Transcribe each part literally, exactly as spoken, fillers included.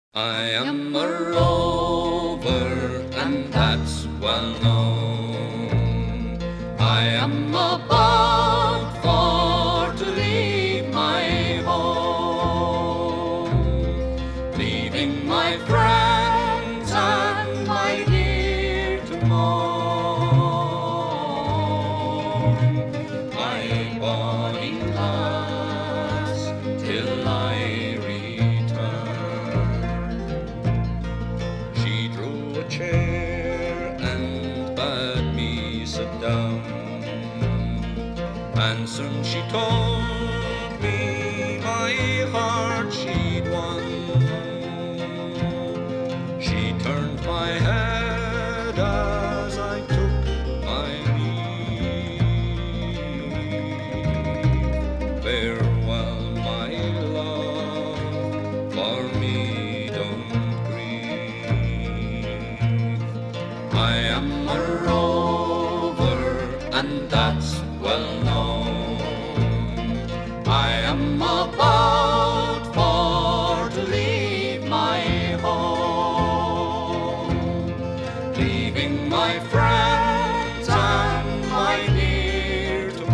I am a rover, and that's well known. I am about for to leave my home, leaving my friends and my dear to mourn. My bonny lass, till I a chair and bade me sit down, and soon she told me my heart she'd won. She turned my head as I took my leave. Farewell, my love, for me I am a rover, and that's well known. I am about for to leave my home, leaving my friends and my dear to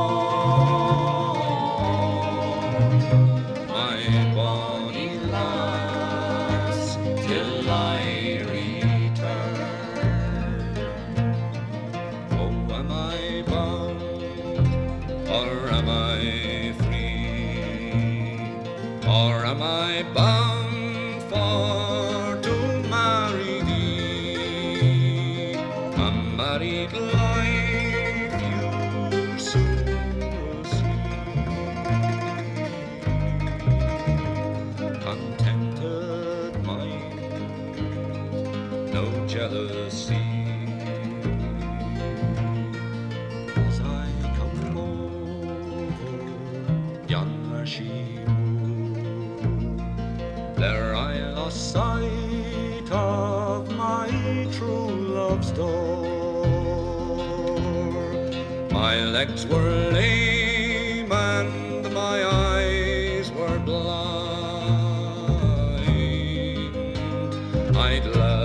mourn. My bonny lass, till I or am I free? Or am I bound for to marry thee? A married life you soon will see. Contented mind, no jealousy. Yonder she moved, there I lost sight of my true love's door. My legs were lame and my eyes were blind. I'd